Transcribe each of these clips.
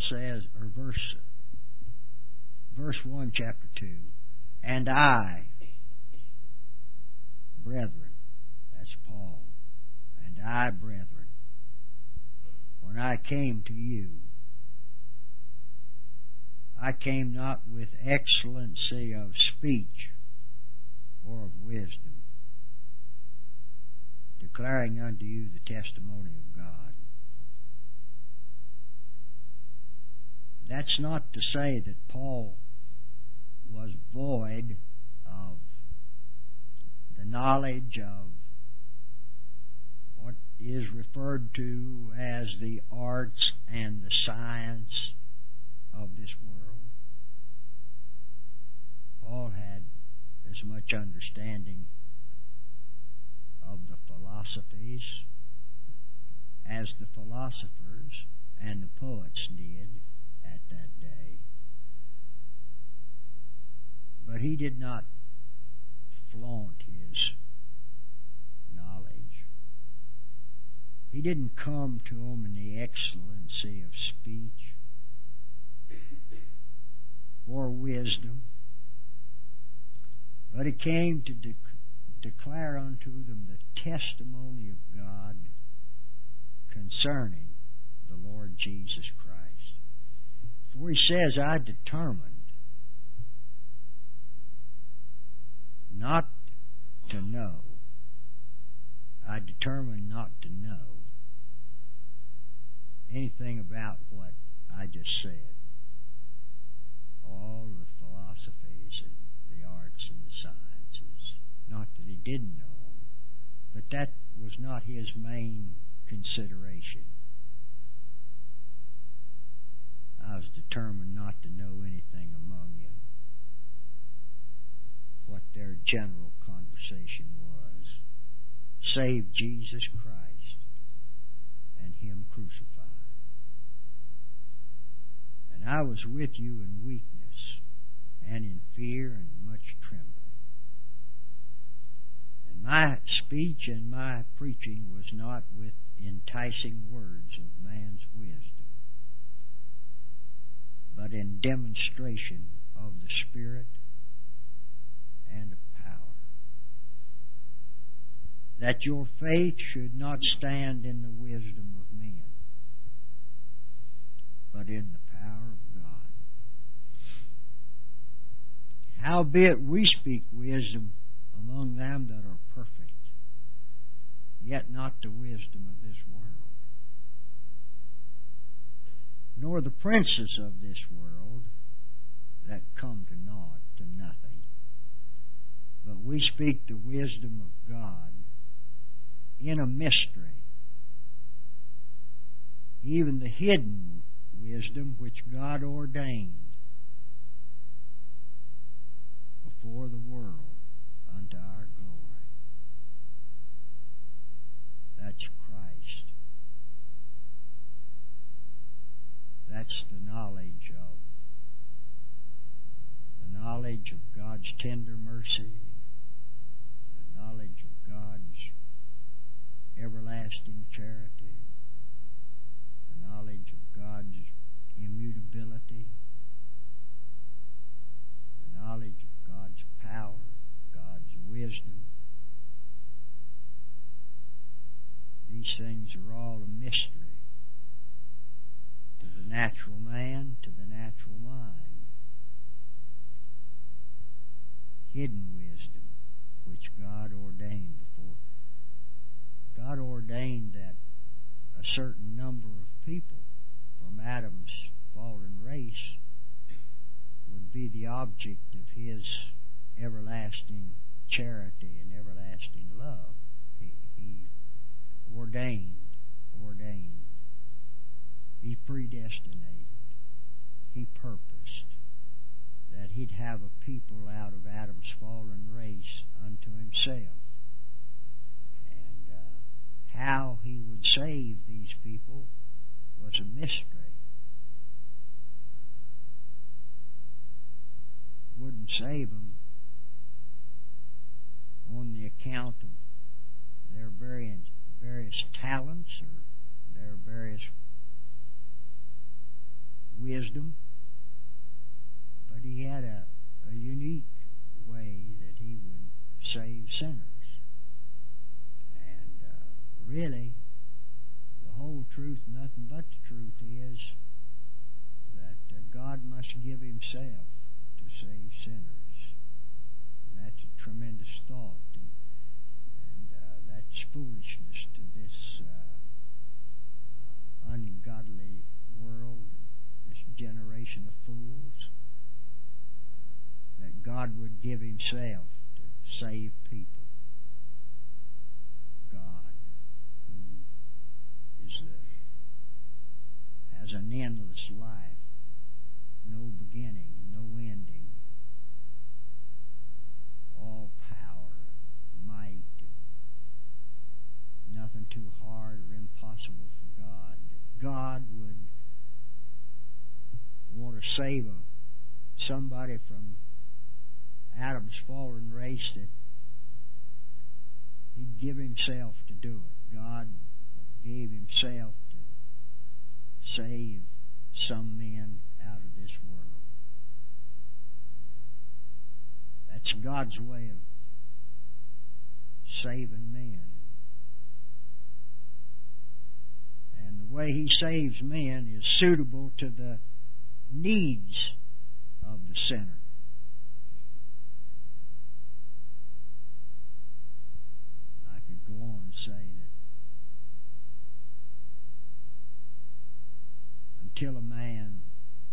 says, or verse 1, chapter 2, and I, brethren, that's Paul, and I, brethren, when I came to you, I came not with excellency of speech or of wisdom, declaring unto you the testimony of God. That's not to say that Paul was void of the knowledge of what is referred to as the arts and the science of this world. Paul had as much understanding of the philosophies as the philosophers and the poets did at that day. But he did not flaunt his knowledge. He didn't come to them in the excellency of speech or wisdom, but he came to declare unto them the testimony of God concerning the Lord Jesus Christ. For he says, I determined not to know. I determined not to know anything about what I just said. All the philosophies and the arts and the sciences. Not that he didn't know them, but that was not his main consideration. I was determined not to know anything among you, what their general conversation was, save Jesus Christ and Him crucified. And I was with you in weakness and in fear and much trembling. And my speech and my preaching was not with enticing words of man's wisdom, but in demonstration of the Spirit and of power, that your faith should not stand in the wisdom of men, but in the power of God. Howbeit we speak wisdom among them that are perfect, yet not the wisdom of this world, nor the princes of this world that come to naught, to nothing. But we speak the wisdom of God in a mystery, even the hidden wisdom which God ordained before the world unto our glory. That's Christ. That's the knowledge of God's tender mercy, the knowledge of God's everlasting charity, the knowledge of God's immutability, the knowledge of God's power, God's wisdom. These things are all a mystery to the natural man, to the natural mind. Hidden wisdom, which God ordained before. God ordained that a certain number of people from Adam's fallen race would be the object of His everlasting charity and everlasting love. He ordained. He predestinated. He purposed that He'd have a people out of Adam's fallen race unto Himself. And how He would save these people was a mystery. Wouldn't save them on the account of their various talents or their various wisdom, but he had a unique way that he would save sinners. And really, the whole truth, nothing but the truth, is that God must give himself to save sinners. And that's a tremendous thought, and that's foolishness to this ungodly world, this generation of fools, that God would give himself to save people. God, who has an endless life, no beginning, no ending, all power and might, and nothing too hard or impossible for God. God would want to save somebody from Adam's fallen race, that he'd give himself to do it. God gave himself to save some men out of this world. That's God's way of saving men. And the way he saves men is suitable to the needs of the sinner. I could go on and say that until a man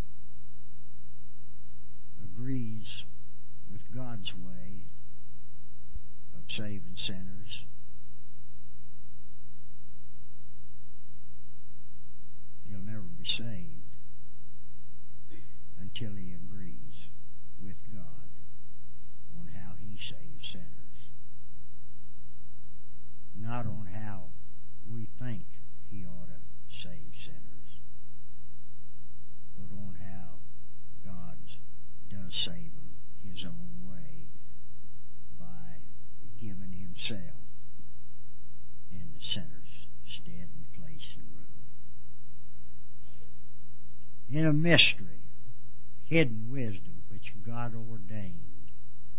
agrees with God's way of saving sinners, he'll never be saved until he agrees with God on how he saves sinners. Not on how we think he ought to save sinners, but on how God does save them his own way by giving himself in the sinner's stead and place and room. In a mystery, hidden wisdom which God ordained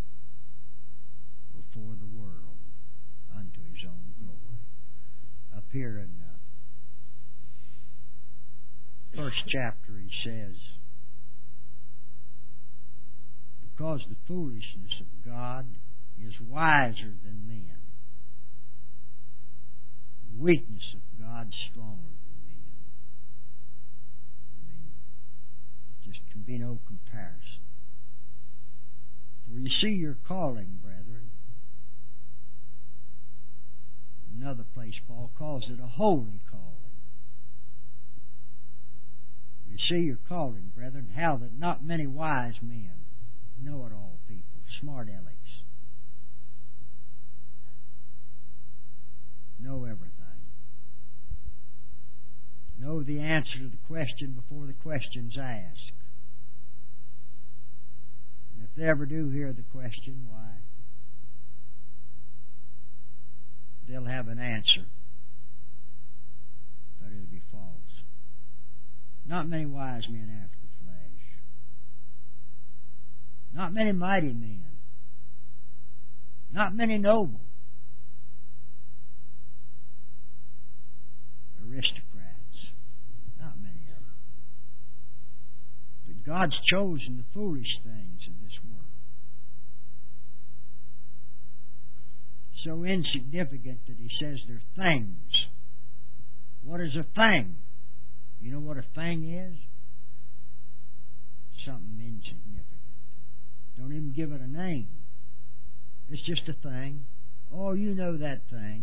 before the world unto his own glory. Up here in the first chapter he says, because the foolishness of God is wiser than men, the weakness of God stronger than men. I mean, it just can be no comparison. For you see your calling, brethren. Another place Paul calls it a holy calling. You see your calling, brethren, how that not many wise men, know-it-all people, smart alecks, know everything, know the answer to the question before the question's asked. And if they ever do hear the question, why, they'll have an answer, but it'll be false. Not many wise men after the flesh. Not many mighty men. Not many noble. Aristocrats. Not many of them. But God's chosen the foolish things of this world. So insignificant that he says they're things. What is a thing? You know what a thing is? Something insignificant. Don't even give it a name. It's just a thing. Oh, you know that thing.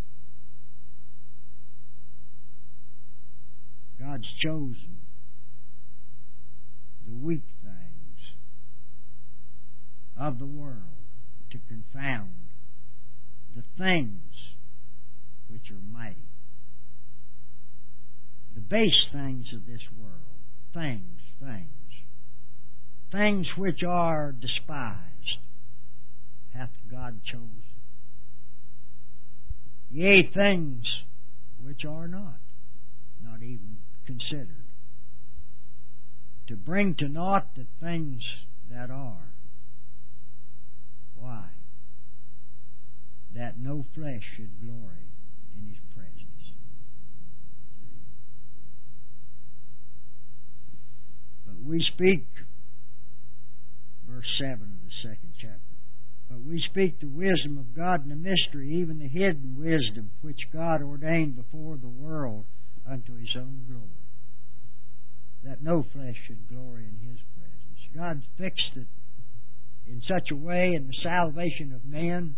God's chosen the weak things of the world to confound the things which are mighty. The base things of this world, things which are despised, hath God chosen. Yea, things which are not even considered, to bring to naught the things that are. Why? That no flesh should glory in His presence. See? But we speak, verse 7 of the second chapter, but we speak the wisdom of God in the mystery, even the hidden wisdom, which God ordained before the world unto His own glory. That no flesh should glory in His presence. God fixed it in such a way in the salvation of men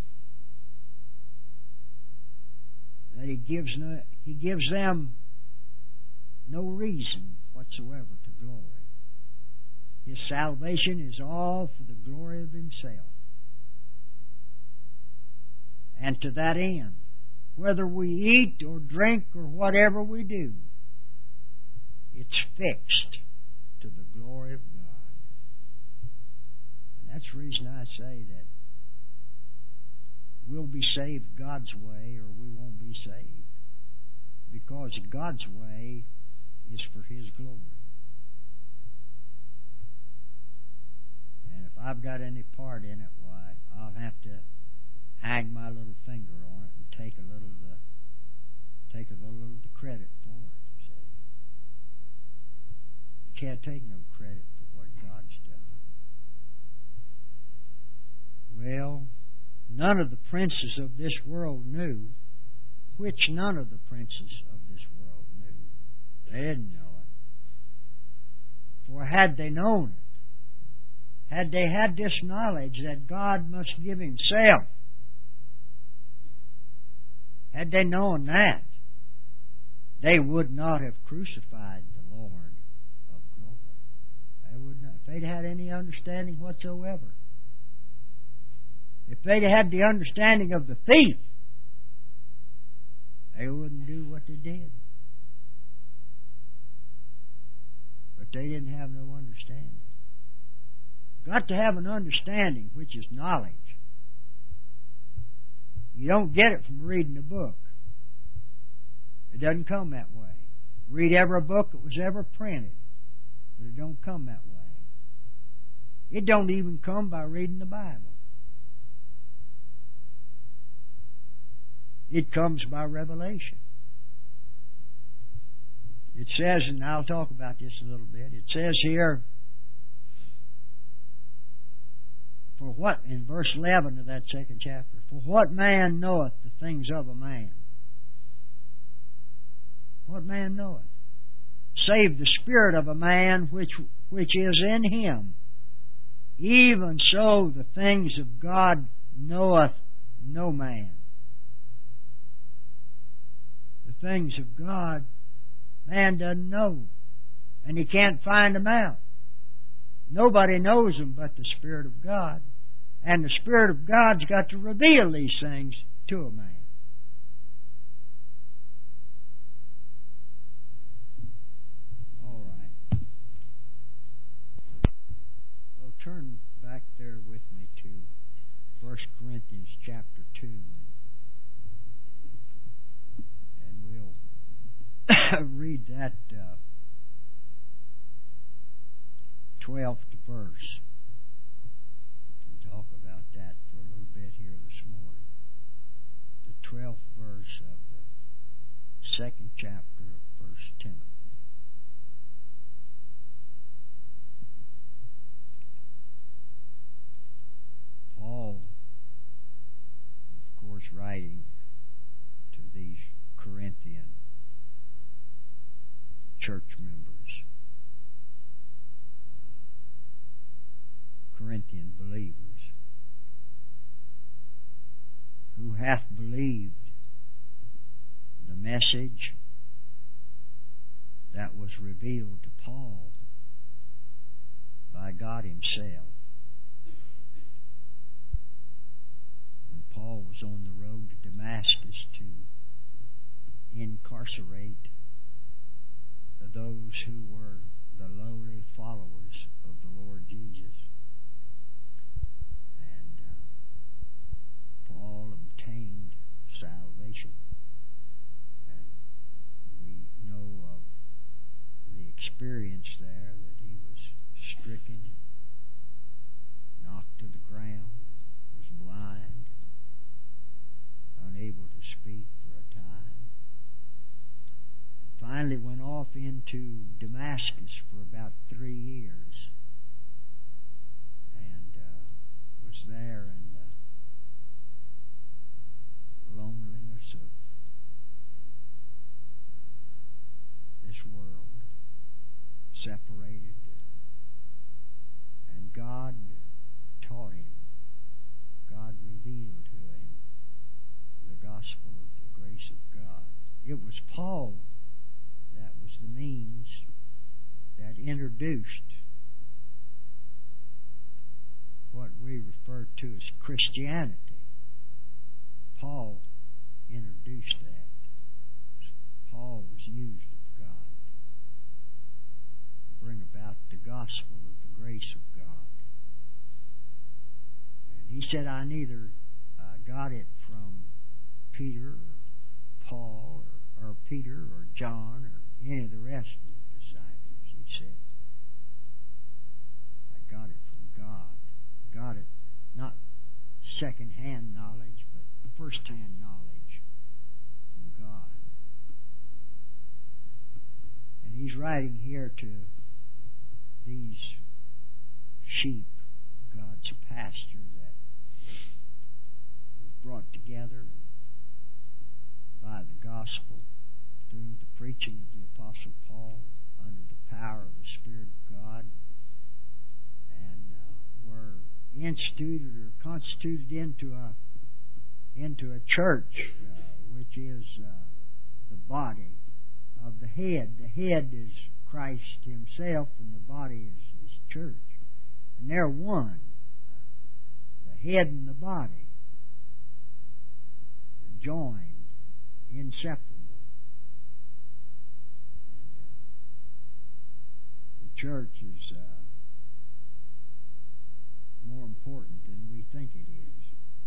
that He gives them no reason whatsoever to glory. His salvation is all for the glory of Himself. And to that end, whether we eat or drink or whatever we do, it's fixed to the glory of God. And that's the reason I say that we'll be saved God's way or we won't be saved. Because God's way is for His glory. And if I've got any part in it, why, I'll have to hang my little finger on it and take a little of the credit for it. See? You can't take no credit for what God's done. Well, none of the princes of this world knew, which none of the princes of this world knew. They didn't know it. For had they known it, had they had this knowledge that God must give Himself, had they known that, they would not have crucified the Lord of glory. They would not. If they'd had any understanding whatsoever, if they'd had the understanding of the thief, they wouldn't do what they did. But they didn't have no understanding. Got to have an understanding, which is knowledge. You don't get it from reading a book. It doesn't come that way. Read every book that was ever printed, but it don't come that way. It don't even come by reading the Bible. It comes by revelation. It says, and I'll talk about this a little bit, it says here, for what, in verse 11 of that second chapter, for what man knoweth the things of a man? What man knoweth? Save the spirit of a man which is in him. Even so the things of God knoweth no man. The things of God, man doesn't know. And he can't find them out. Nobody knows them but the Spirit of God. And the Spirit of God's got to reveal these things to a man. All right. Well, turn back there with me to 1 Corinthians chapter 2. And we'll read that 12th verse and talk about that for a little bit here this morning. The 12th verse of the second chapter of 1 Timothy. Paul, of course, writing to these Corinthian church members, Corinthian believers, who hath believed the message that was revealed to Paul by God Himself. When Paul was on the road to Damascus to incarcerate those who were the lowly followers of the Lord Jesus. And Paul obtained salvation. And we know of the experience there that he into Damascus for about 3 years, and was there in the loneliness of this world, separated, and God taught him. God revealed to him the gospel of the grace of God. It was Paul that was the means that introduced what we refer to as Christianity. Paul introduced that. Paul was used of God to bring about the gospel of the grace of God. And he said, I neither got it from Peter or Paul or Peter or John or any of the rest of the disciples. He said, I got it from God. Got it, not second-hand knowledge, but first-hand knowledge from God. And he's writing here to these sheep, God's pasture that was brought together by the gospel through the preaching of the Apostle Paul under the power of the Spirit of God, and were instituted or constituted into a church, which is the body of the head. The head is Christ Himself, and the body is His church. And they're one. The head and the body are joined, inseparable. And the church is more important than we think it is.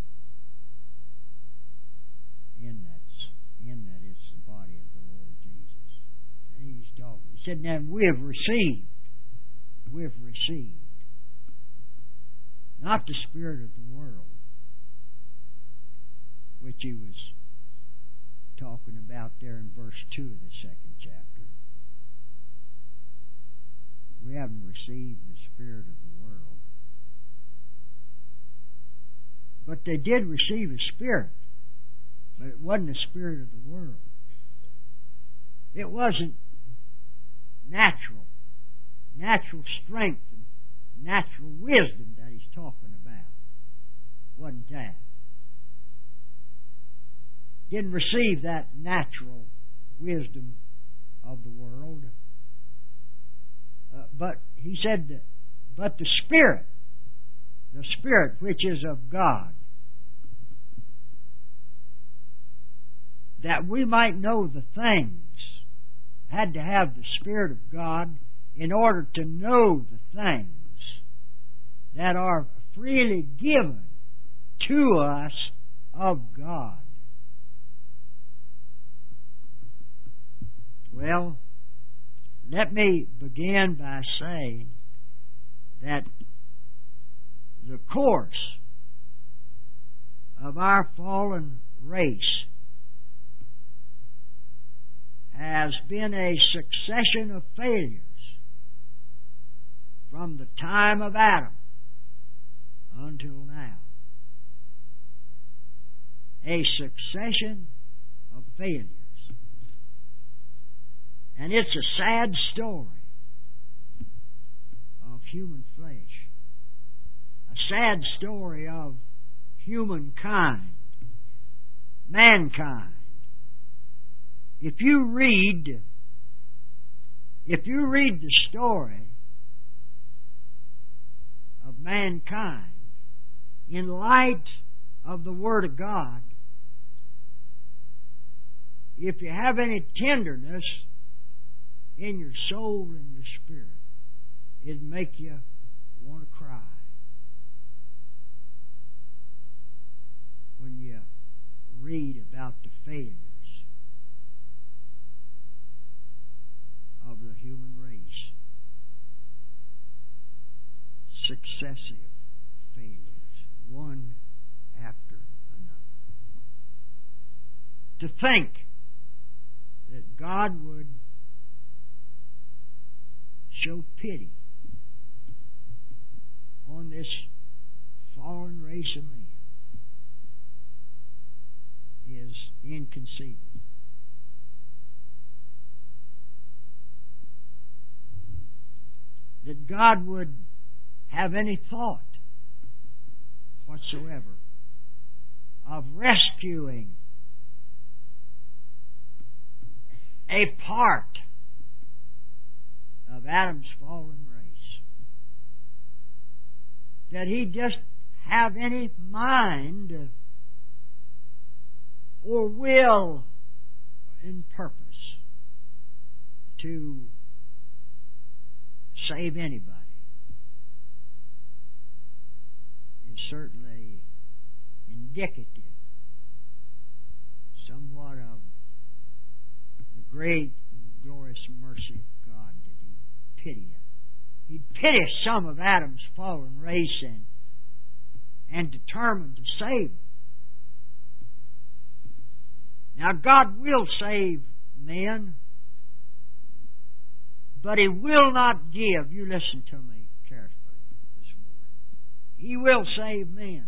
In that it's the body of the Lord Jesus. And he's talking. He said, now we've received, not the spirit of the world, which he was talking about there in verse 2 of the 2nd chapter. We haven't received the spirit of the world. But they did receive a spirit. But it wasn't the spirit of the world. It wasn't natural strength and natural wisdom that he's talking about. Wasn't that. Didn't receive that natural wisdom of the world. But he said, but the Spirit which is of God, that we might know the things, had to have the Spirit of God in order to know the things that are freely given to us of God. Well, let me begin by saying that the course of our fallen race has been a succession of failures from the time of Adam until now. A succession of failures. And it's a sad story of human flesh. A sad story of humankind, mankind. If you read the story of mankind in light of the Word of God, if you have any tenderness in your soul and your spirit, it'd make you want to cry when you read about the failures of the human race. Successive failures, one after another. To think that God would show pity on this fallen race of man is inconceivable. That God would have any thought whatsoever of rescuing a part of Adam's fallen race. That He'd just have any mind or will and purpose to save anybody is certainly indicative somewhat of the great and glorious mercy of God that He'd pity it. He'd pity some of Adam's fallen race and determined to save them. Now God will save men, but He will not give. You listen to me carefully this morning. He will save men.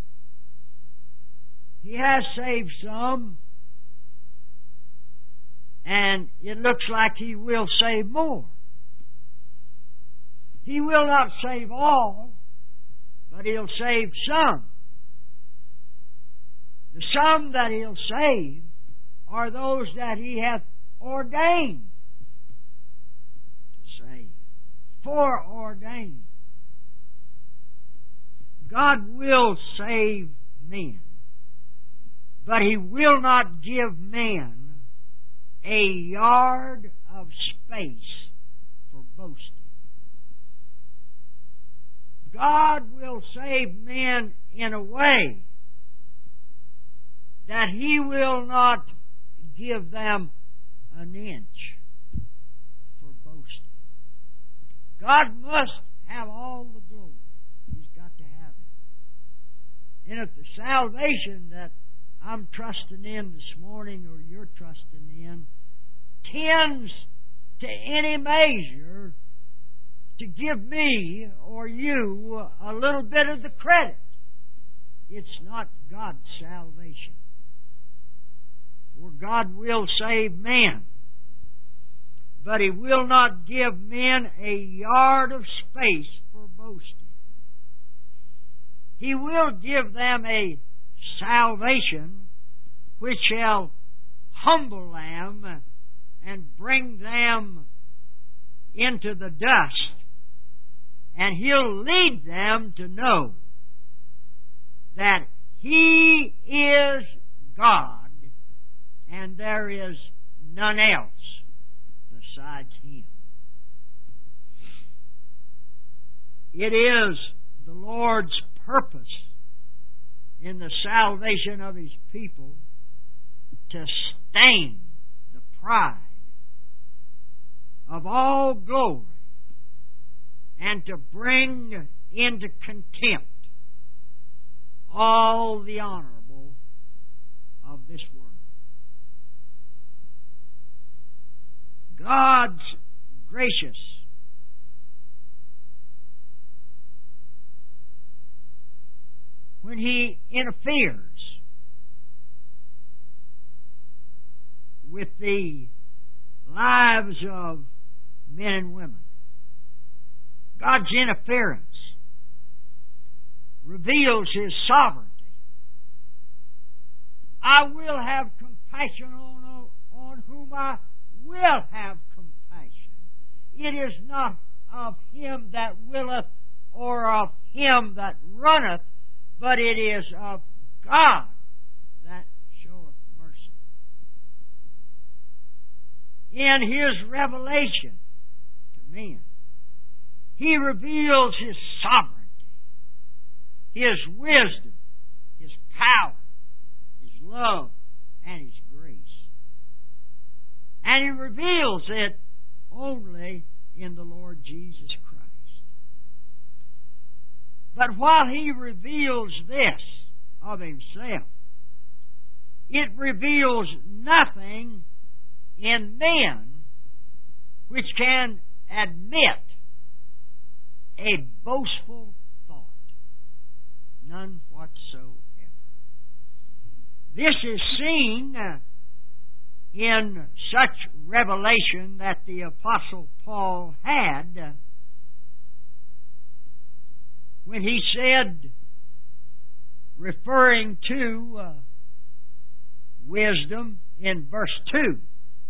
He has saved some, and it looks like He will save more. He will not save all, but He'll save some. The some that He'll save are those that He hath ordained to save. Foreordained. God will save men, but He will not give men a yard of space for boasting. God will save men in a way that He will not give them an inch for boasting. God must have all the glory. He's got to have it. And if the salvation that I'm trusting in this morning, or you're trusting in, tends to any measure to give me or you a little bit of the credit, it's not God's salvation. For God will save men, but He will not give men a yard of space for boasting. He will give them a salvation which shall humble them and bring them into the dust, and He'll lead them to know that He is God and there is none else besides Him. It is the Lord's purpose in the salvation of His people to stain the pride of all glory and to bring into contempt all the honorable of this world. God's gracious when He interferes with the lives of men and women. God's interference reveals His sovereignty. I will have compassion on whom I will have compassion. It is not of him that willeth or of him that runneth, but it is of God that showeth mercy. In His revelation to men, He reveals His sovereignty, His wisdom, His power, His love, and His grace. And He reveals it only in the Lord Jesus Christ. But while He reveals this of Himself, it reveals nothing in men which can admit a boastful thought. None whatsoever. This is seen in such revelation that the Apostle Paul had when he said, referring to wisdom in verse 2,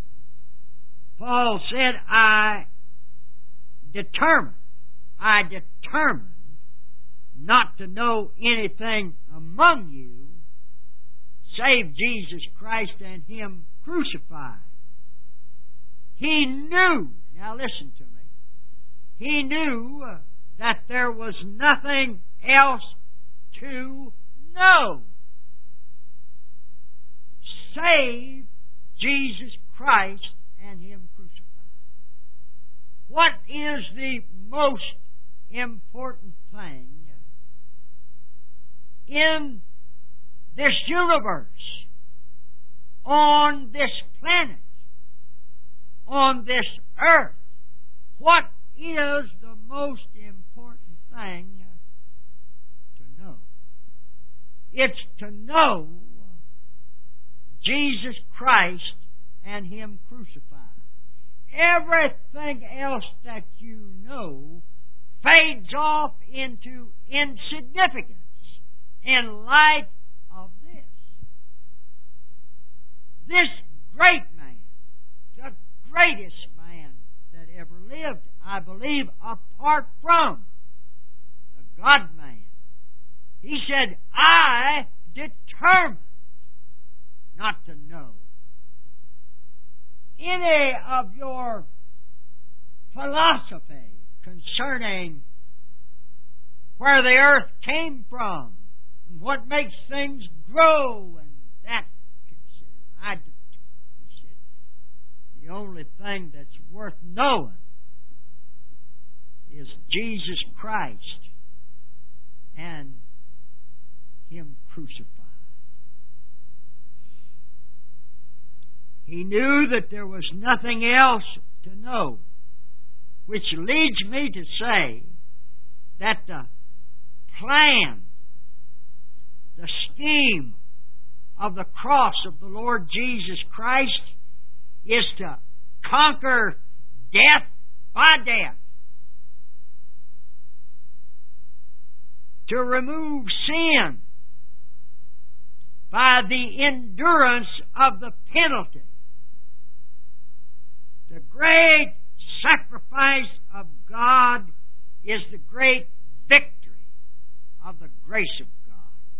Paul said, I determined not to know anything among you save Jesus Christ and Him crucified. He knew, now listen to me, he knew that there was nothing else to know save Jesus Christ and Him crucified. What is the most important thing in this universe, on this planet, on this earth? What is the most important thing to know? It's to know Jesus Christ and Him crucified. Everything else that you know fades off into insignificance in light of this. This great man, the greatest man that ever lived, I believe, apart from the God-man, he said, I determined not to know any of your philosophy concerning where the earth came from and what makes things grow and that. He said, the only thing that's worth knowing is Jesus Christ and Him crucified. He knew that there was nothing else to know, which leads me to say that the plan, the scheme of the cross of the Lord Jesus Christ is to conquer death by death, to remove sin by the endurance of the penalty. The great sacrifice of God is the great victory of the grace of God.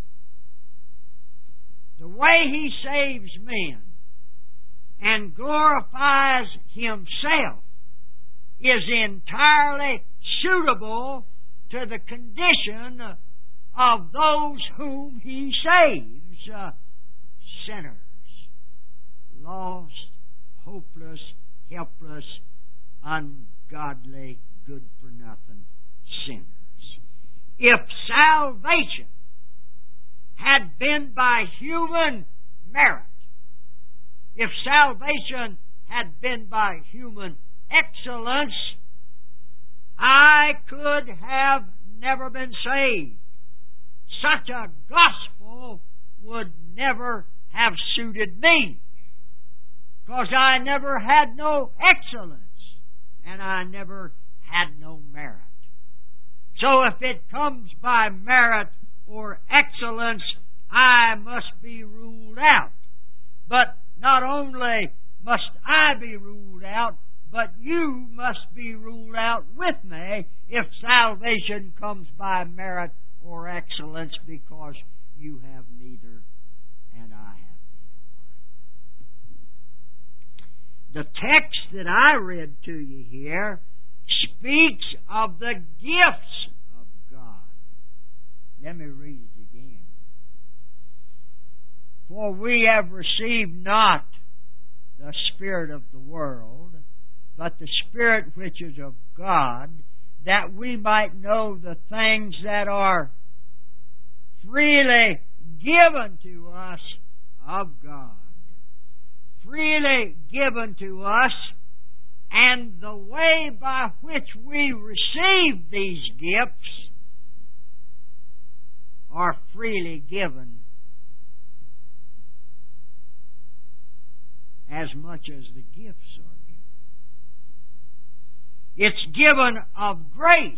The way He saves men and glorifies Himself is entirely suitable to the condition of those whom He saves, sinners, lost, hopeless, helpless, ungodly, good-for-nothing sinners. If salvation had been by human merit, if salvation had been by human excellence, I could have never been saved. Such a gospel would never have suited me, because I never had no excellence and I never had no merit. So if it comes by merit or excellence, I must be ruled out. But not only must I be ruled out, but you must be ruled out with me if salvation comes by merit or excellence, because you have neither and I have neither one. The text that I read to you here speaks of the gifts of God. Let me read it again. For we have received not the spirit of the world, but the Spirit which is of God, that we might know the things that are freely given to us of God. Freely given to us, And the way by which we receive these gifts are freely given, as much as the gifts are given. It's given of grace.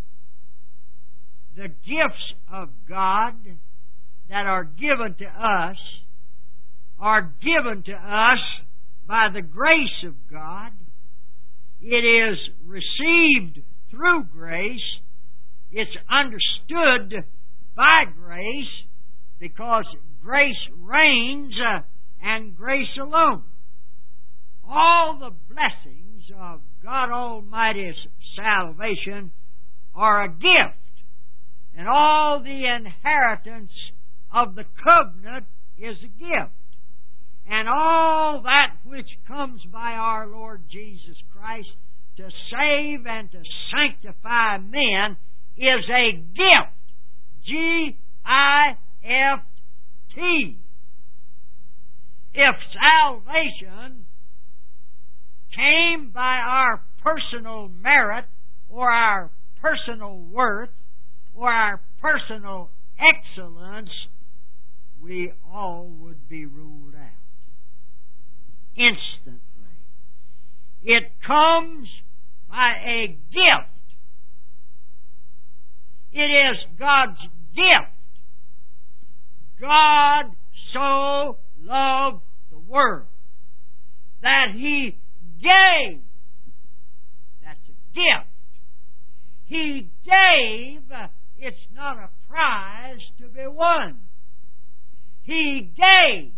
The gifts of God that are given to us are given to us by the grace of God. It is received through grace. It's understood by grace because grace reigns and grace alone. All the blessings of God Almighty's salvation are a gift, and all the inheritance of the covenant is a gift. And all that which comes by our Lord Jesus Christ to save and to sanctify men is a gift. G-I-F-T. If salvation came by our personal merit or our personal worth or our personal excellence, we all would be ruled out instantly. It comes by a gift. It is God's gift. God so loved the world that He gave. That's a gift. He gave. It's not a prize to be won. He gave.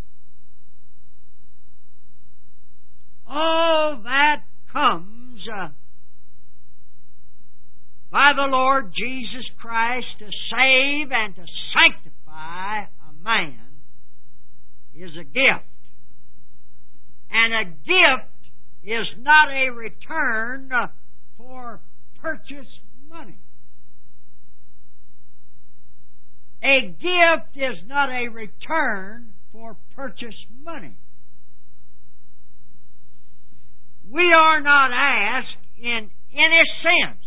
All that comes by the Lord Jesus Christ to save and to sanctify a man is a gift. And a gift is not a return for purchased money. A gift is not a return for purchased money. We are not asked in any sense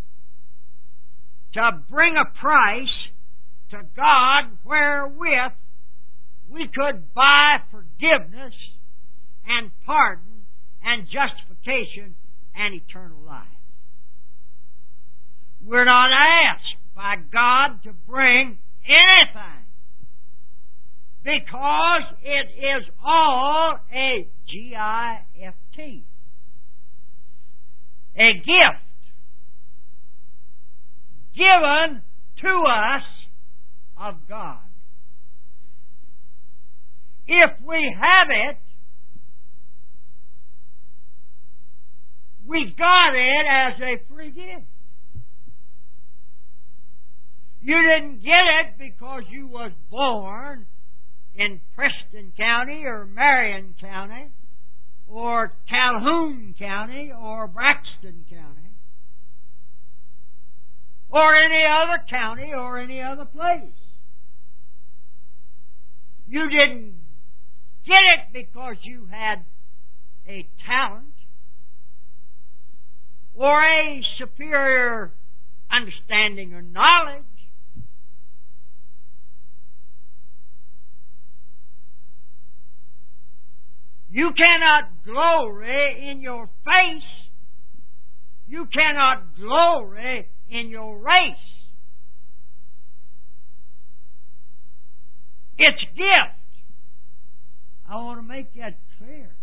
to bring a price to God wherewith we could buy forgiveness and pardon and justification and eternal life. We're not asked by God to bring anything because it is all a gift. A gift given to us of God. If we have it, we got it as a free gift. You didn't get it because you was born in Preston County or Marion County or Calhoun County or Braxton County or any other county or any other place. You didn't get it because you had a talent or a superior understanding or knowledge. You cannot glory in your face. You cannot glory in your race. It's gift. I want to make that clear.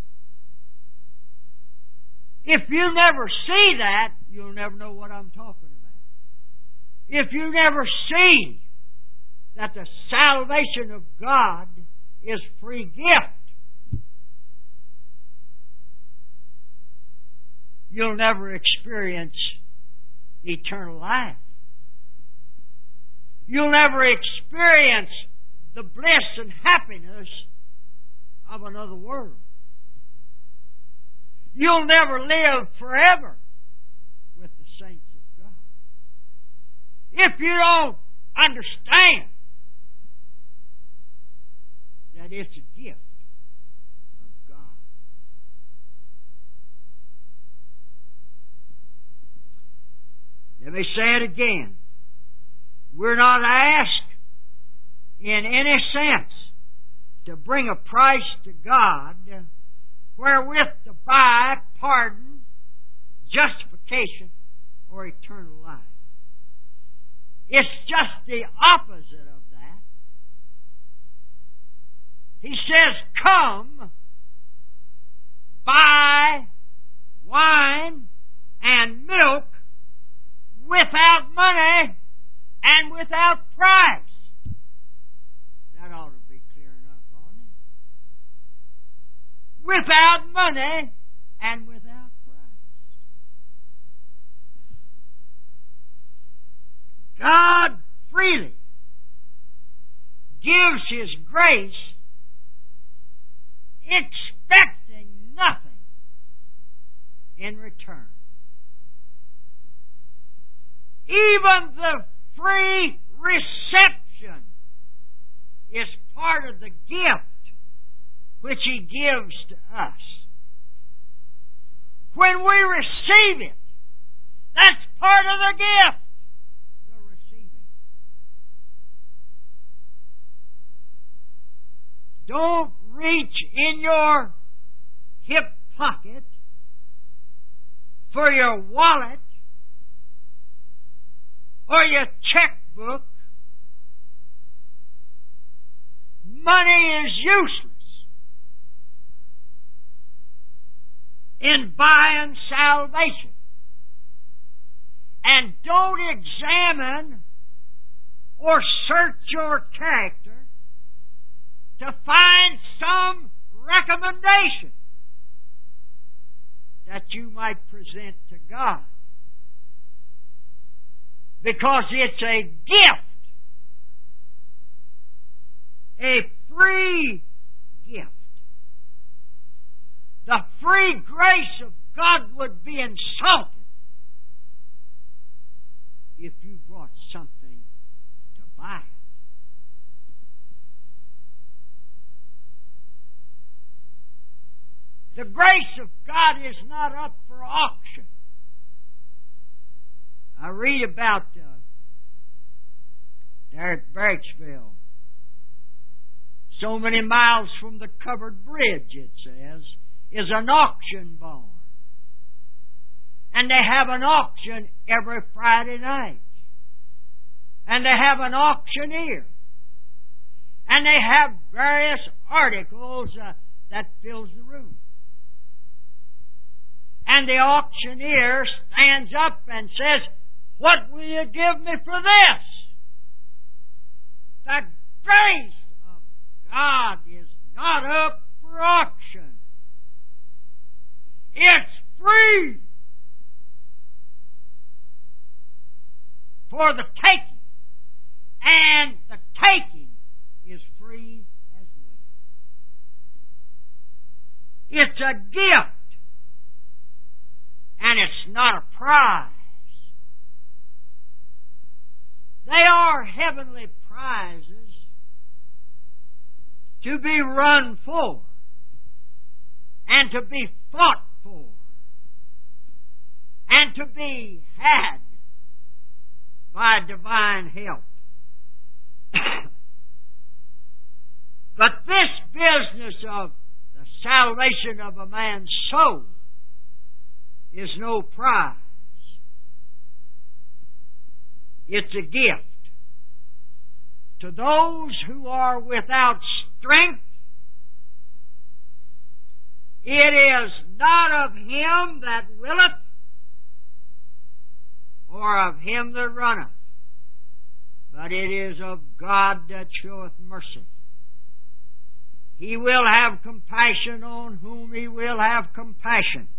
If you never see that, you'll never know what I'm talking about. If you never see that the salvation of God is free gift, you'll never experience eternal life. You'll never experience the bliss and happiness of another world. You'll never live forever with the saints of God. If you don't understand that it's a gift of God. me say it again. We're not asked in any sense to bring a price to God wherewith to buy pardon, justification, or eternal life. It's just the opposite of that. He says, come, buy wine and milk without money and without price. That ought to be clear enough, oughtn't it? Without money and without price. God freely gives His grace expecting nothing in return. Even the free reception is part of the gift which He gives to us. When we receive it, that's part of the gift, the receiving. Don't reach in your hip pocket for your wallet or your checkbook. Money is useless in buying salvation. And don't examine or search your character to find some recommendation that you might present to God. Because it's a gift, a free gift. The free grace of God would be insulted if you brought something to buy it. The grace of God is not up for auction. I read about there at Brecksville, so many miles from the covered bridge, it says, is an auction barn. And they have an auction every Friday night. And they have an auctioneer. And they have various articles that fills the room. And the auctioneer stands up and says, "What will you give me for this?" The grace of God is not up for auction. It's free for the taking, and the taking is free as well. It's a gift, and it's not a prize. They are heavenly prizes to be run for and to be fought for and to be had by divine help. But this business of the salvation of a man's soul is no prize. It's a gift to those who are without strength. It is not of him that willeth, or of him that runneth, but it is of God that showeth mercy. He will have compassion on whom He will have compassion.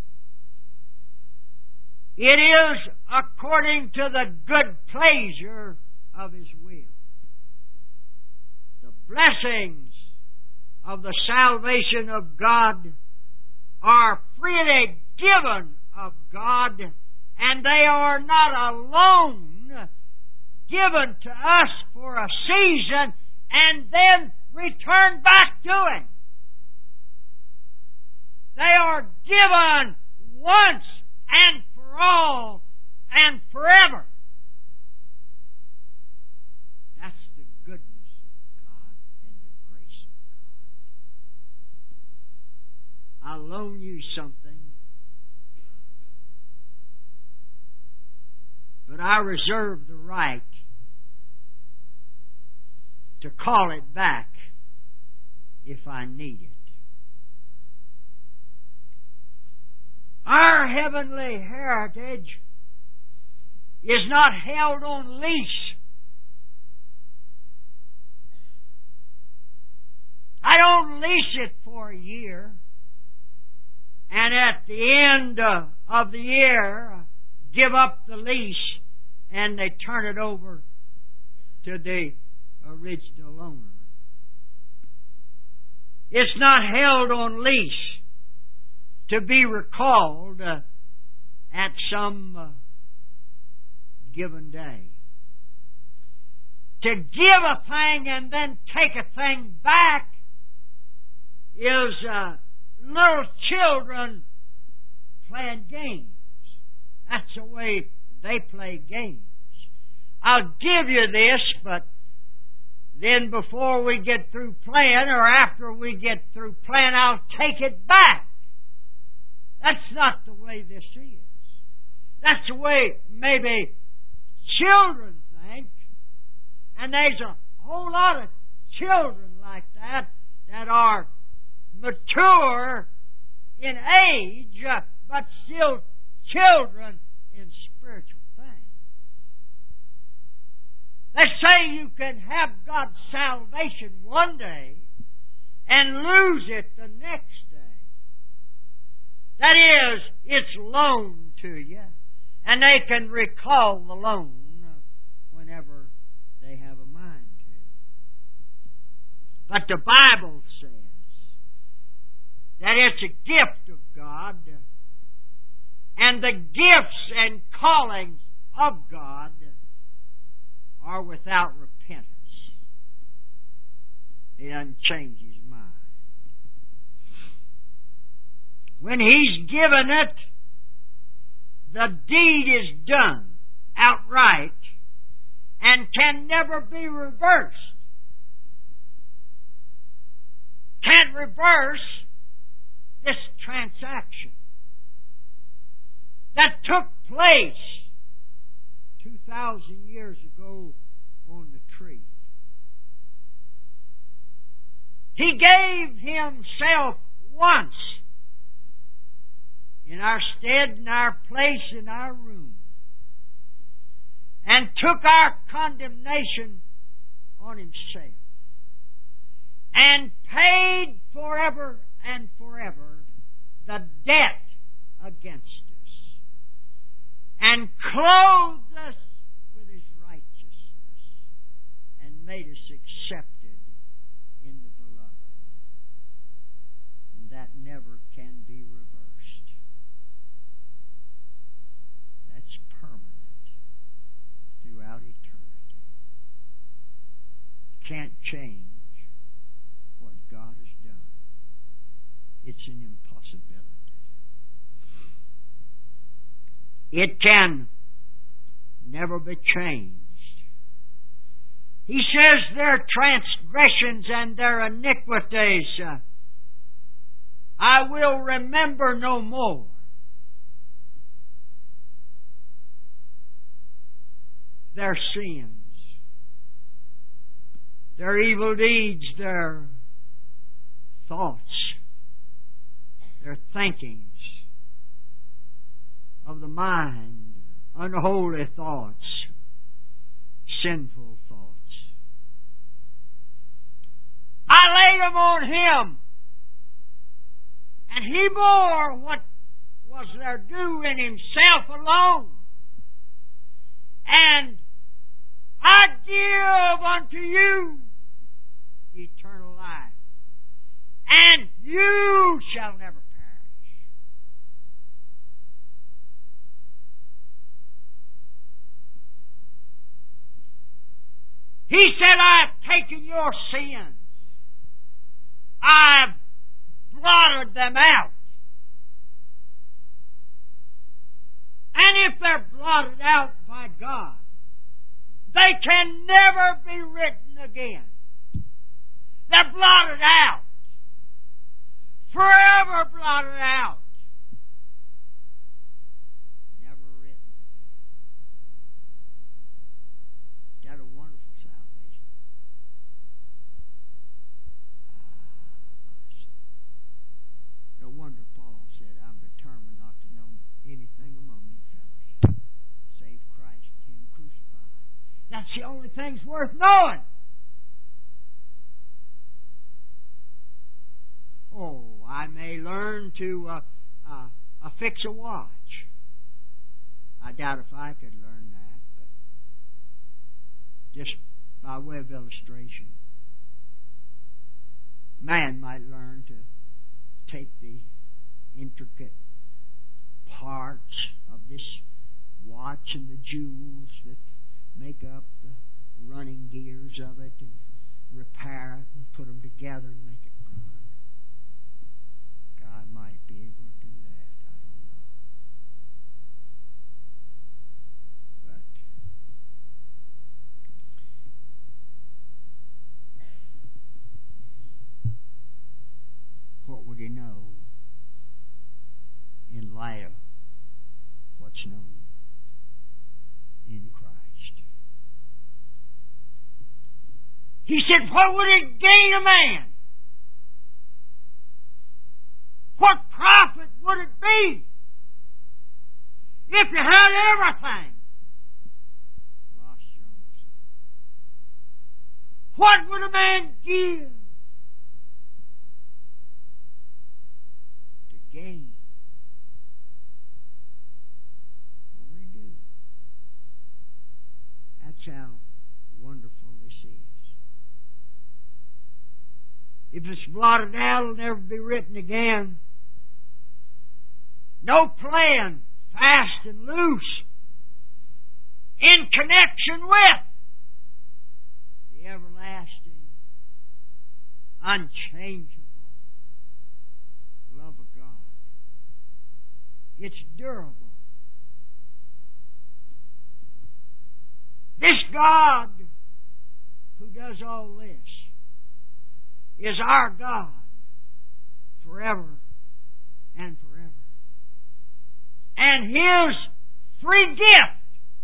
It is according to the good pleasure of His will. The blessings of the salvation of God are freely given of God, and they are not alone given to us for a season and then returned back to Him. They are given once and for all and forever I'll loan you something, but I reserve the right to call it back if I need it. Our heavenly heritage is not held on lease. I don't lease it for a year, and at the end of the year give up the lease and they turn it over to the original owner. It's not held on lease to be recalled at some given day. To give a thing and then take a thing back is little children playing games. That's the way they play games. I'll give you this, but then before we get through playing or after we get through playing, I'll take it back. That's not the way this is. That's the way maybe children think. And there's a whole lot of children like that are mature in age, but still children in spiritual things. They say you can have God's salvation one day and lose it the next day. That is, it's loaned to you, and they can recall the loan whenever they have a mind to. But the Bible says that it's a gift of God, and the gifts and callings of God are without repentance. He doesn't change his mind. When he's given it, the deed is done outright and can never be reversed. Can't reverse this transaction that took place 2,000 years ago on the tree. He gave himself once in our stead, in our place, in our room, and took our condemnation on himself and paid forever and forever the debt against us and clothed us with his righteousness and made us accepted in the beloved. And that never can be reversed. That's permanent throughout eternity. Can't change what God has done. It's an impossibility. It can never be changed. He says their transgressions and their iniquities I will remember no more. Their sins, their evil deeds, their thoughts, their thinkings of the mind, unholy thoughts, sinful thoughts. I laid them on him, and he bore what was their due in himself alone. And I give unto you eternal life, and you shall never perish. He said, I have taken your sins. I have blotted them out. And if they're blotted out by God, they can never be written again. They're blotted out. Forever blotted That's the only thing's worth knowing. Oh, I may learn to fix a watch. I doubt if I could learn that, but just by way of illustration, man might learn to take the intricate parts of this watch and the jewels that make up the running gears of it and repair it and put them together and make it run. God might be able to do that. I don't know. But what would he know in light of what's known in Christ? He said, what would it gain a man? What profit would it be if you had everything? Lost your own soul. What would a man give to gain? What would he do? That's how wonderful this is. If it's blotted out, it'll never be written again. No plan, fast and loose, in connection with the everlasting, unchangeable love of God. It's durable. This God who does all this is our God forever and forever. And His free gift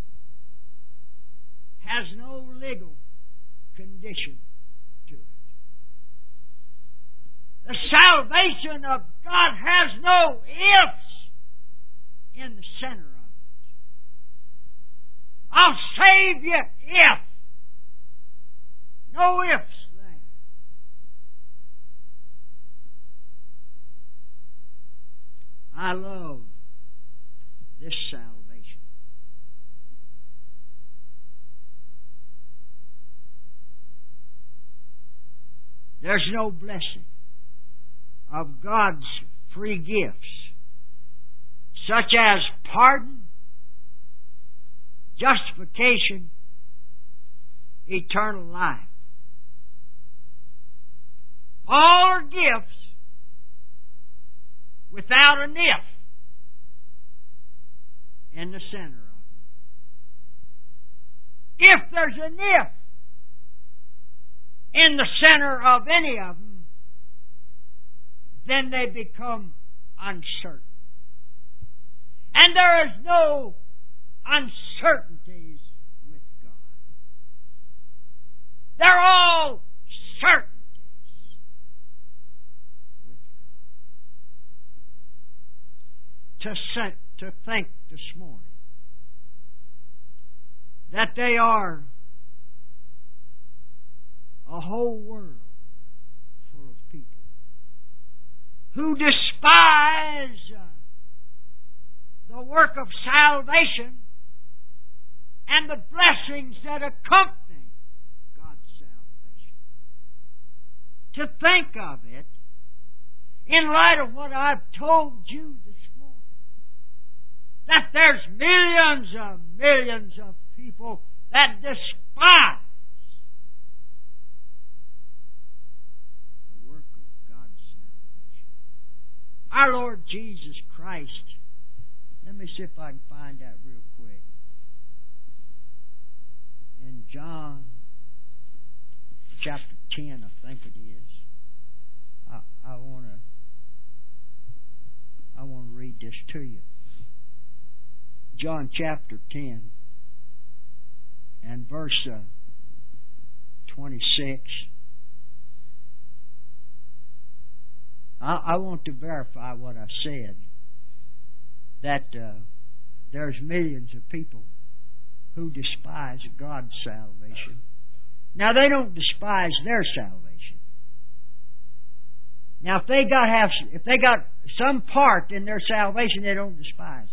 has no legal condition to it. The salvation of God has no ifs in the center of it. I'll save you if. No ifs. I love this salvation. There's no blessing of God's free gifts, such as pardon, justification, eternal life. All are gifts without an if in the center of them. If there's an if in the center of any of them, then they become uncertain. And there is no uncertainties with God. They're all certain. To think this morning that they are a whole world full of people who despise the work of salvation and the blessings that accompany God's salvation. To think of it in light of what I've told you this morning, that there's millions of people that despise the work of God's salvation. Our Lord Jesus Christ, let me see if I can find that real quick. In John chapter 10, I think it is. I want to read this to you. John chapter 10 and verse 26. I want to verify what I said, that there's millions of people who despise God's salvation. Now, they don't despise their salvation. Now, if they got some part in their salvation, they don't despise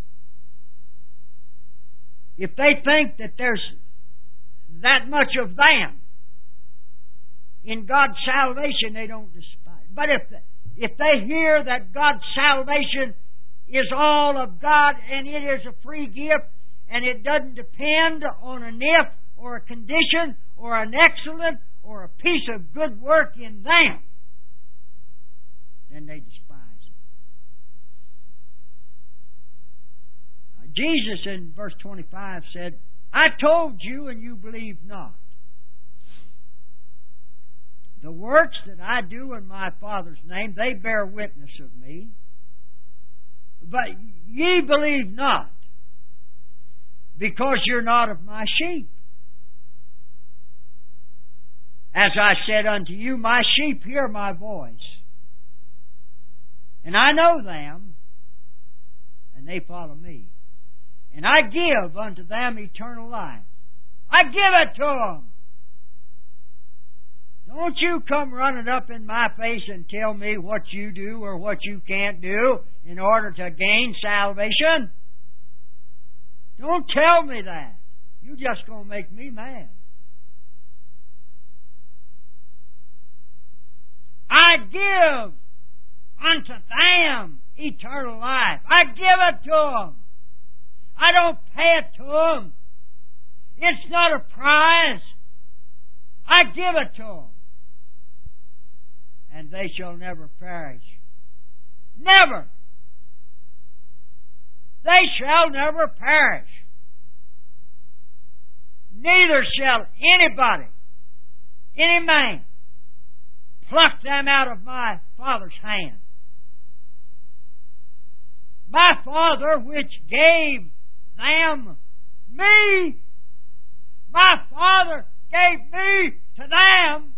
it. If they think that there's that much of them in God's salvation, they don't despise. But if they hear that God's salvation is all of God and it is a free gift and it doesn't depend on an if or a condition or an excellent or a piece of good work in them, then they despise it. Jesus in verse 25 said, I told you and you believe not. The works that I do in my Father's name, they bear witness of me. But ye believe not, because you're not of my sheep. As I said unto you, my sheep hear my voice. And I know them, and they follow me. And I give unto them eternal life. I give it to them. Don't you come running up in my face and tell me what you do or what you can't do in order to gain salvation. Don't tell me that. You're just going to make me mad. I give unto them eternal life. I give it to them. I don't pay it to them. It's not a prize. I give it to them. And they shall never perish. Never. They shall never perish. Neither shall anybody, any man, pluck them out of my Father's hand. My Father which gave them me, my Father gave me to them,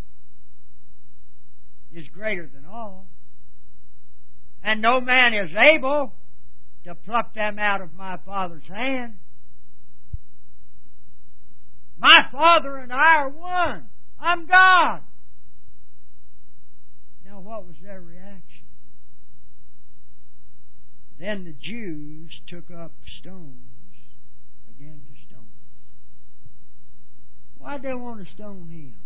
is greater than all. And no man is able to pluck them out of my Father's hand. My Father and I are one. I'm God. Now, what was their reaction? Then the Jews took up stones again to stone him. Why did they want to stone him?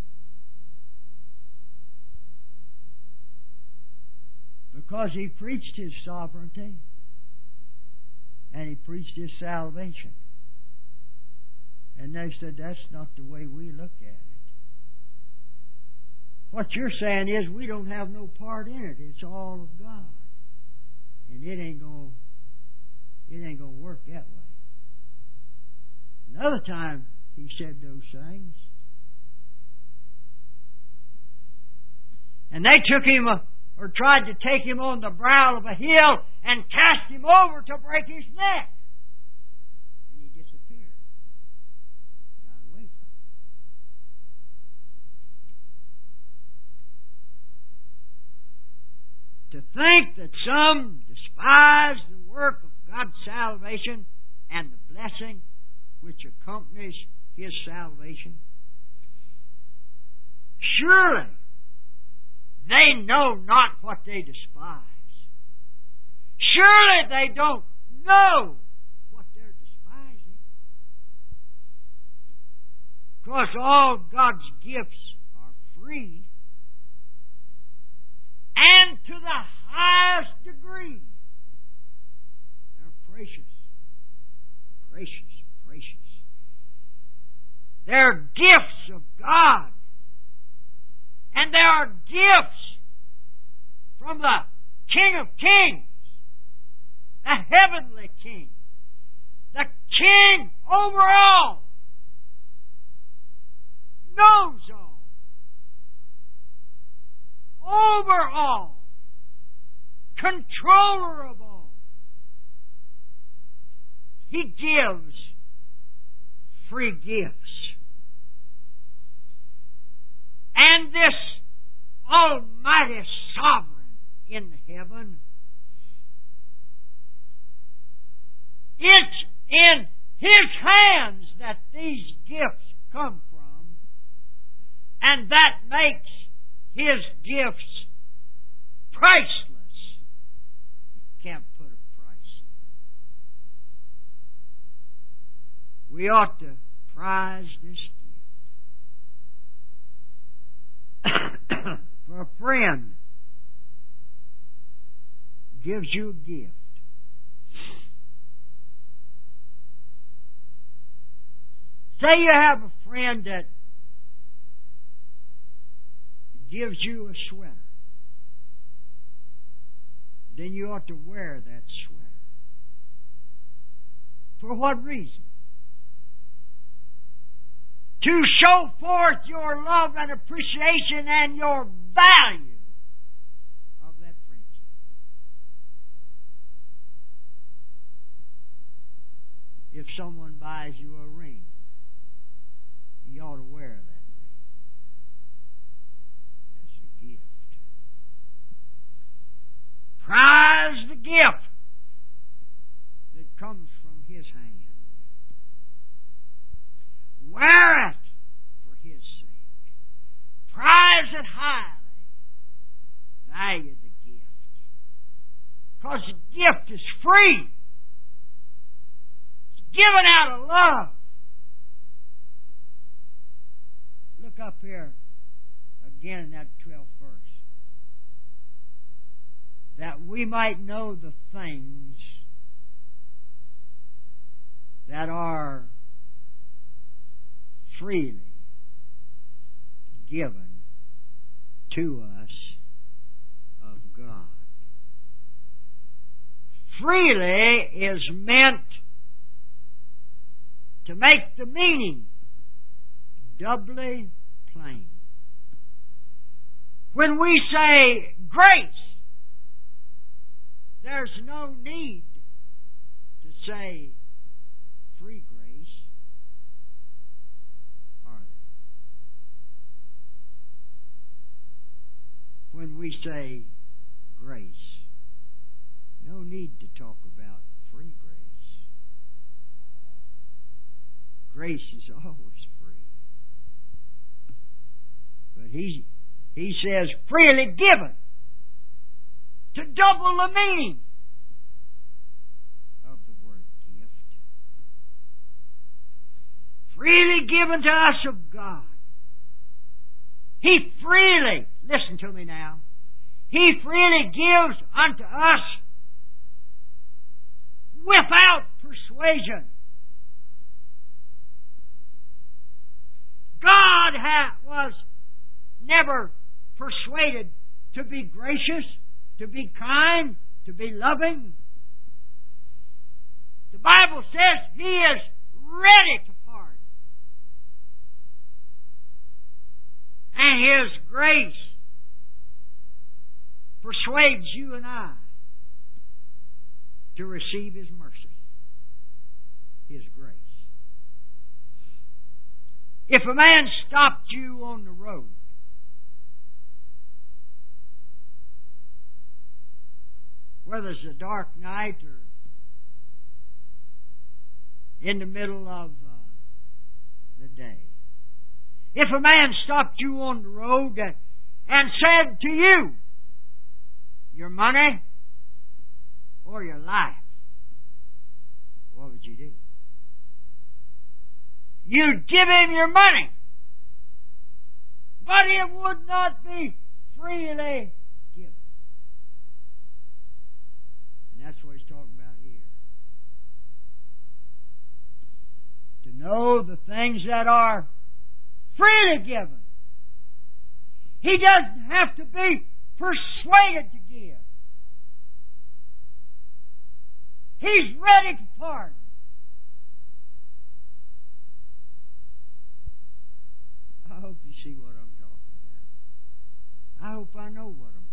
Because he preached his sovereignty and he preached his salvation. And they said, that's not the way we look at it. What you're saying is we don't have no part in it. It's all of God. And it ain't gonna work that way. Another time he said those things. And they took him or tried to take him on the brow of a hill and cast him over to break his neck. And he disappeared. Got away from him. To think that some despise the work of God's salvation and the blessing which accompanies His salvation. Surely they know not what they despise. Surely they don't know what they're despising. Because all God's gifts are free and to the highest degree. They're precious. Precious, precious. They're gifts of God. And they are gifts from the King of Kings, the heavenly King, the King over all, knows all, over all, controller of all. He gives free gifts. And this Almighty Sovereign in heaven, it's in His hands that these gifts come from, and that makes His gifts priceless. You can't put a price on it. We ought to prize this gift. For a friend gives you a gift, say you have a friend that gives you a sweater, then you ought to wear that sweater. For what reason? To show forth your love and appreciation and your value of that friendship. If someone buys you a ring, you ought to wear that ring as a gift. Prize the gift that comes from His hand. Wear it for His sake. Prize it highly. Value the gift. Because the gift is free. It's given out of love. Look up here again in that 12th verse. That we might know the things that are freely given to us of God. Freely is meant to make the meaning doubly plain. When we say grace, there's no need to say free grace. When we say grace, no need to talk about free grace. Grace is always free. But he says freely given to double the meaning of the word gift. Freely given to us of God. He freely, listen to me now, He freely gives unto us without persuasion. God was never persuaded to be gracious, to be kind, to be loving. The Bible says He is ready to pardon. And His grace persuades you and I to receive His mercy, His grace. If a man stopped you on the road, whether it's a dark night or in the middle of the day, if a man stopped you on the road and said to you, your money or your life, what would you do? You'd give him your money, but it would not be freely given. And that's what he's talking about here. To know the things that are freely given. He doesn't have to be persuaded to give. He's ready to pardon. I hope you see what I'm talking about. I hope I know what I'm